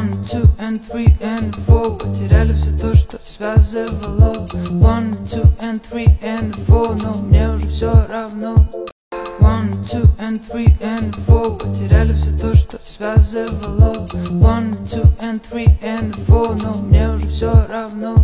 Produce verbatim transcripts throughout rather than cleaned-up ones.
One, two and three and four. Потеряли все то, что связывало. One, two and three and four. Но мне уже все равно. One, two and three and four. Потеряли все то, что связывало. One, two and three and four. Но мне уже все равно.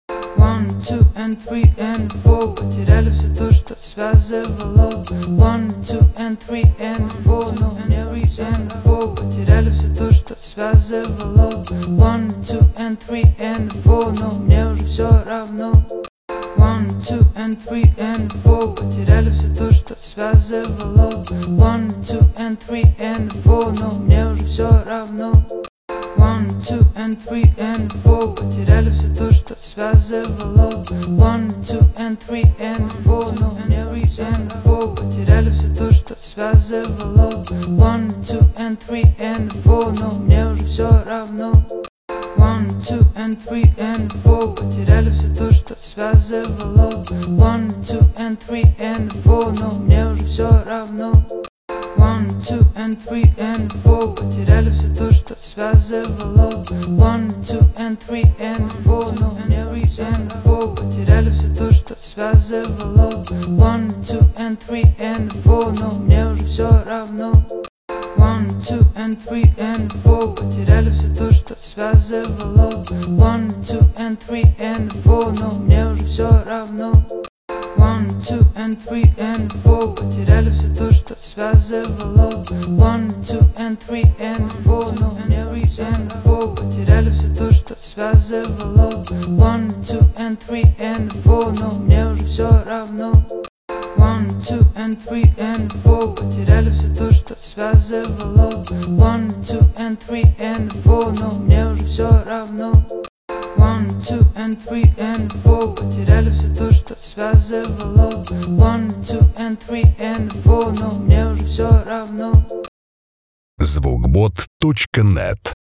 One, two and three and four. Потеряли все то, что связывало. One, two and three and four. No, and three and four. Потеряли все то, что связывало. One, two and three and four. Но мне уже все равно. One, two and three and four. Потеряли все то, что связывало. One, two and three and four. Но мне уже все равно. One, two and three and four. Потеряли все то, что связывало. One, two and three and four. No, and three and four. Потеряли все то, что связывало. One, two and three and four. Но мне уже все равно. One, two and three and four. Потеряли все то, что связывало. One, two and three and four. Но мне уже все равно. One, two and three and four. Потеряли все то, что связывало. One, two and three and four. No, and three and four. Потеряли все то, что связывало. One, two and three and four. Но мне уже все равно. One, two and three and four. Потеряли все то, что связывало. One, two and three and four. Но мне уже все равно. One, two and three and four. Потеряли все то, что связывало. One, two and three and four. No, and three and four. Потеряли все то, что связывало. One, two and three and four. Но мне уже все равно. One, two and three and four. Потеряли все то, что связывало. One, two and three and four. Но мне уже все равно. One, two and three and four. Потеряли все то, что связывало. One, two and three and four. Но мне уже все равно. звукбот точка нет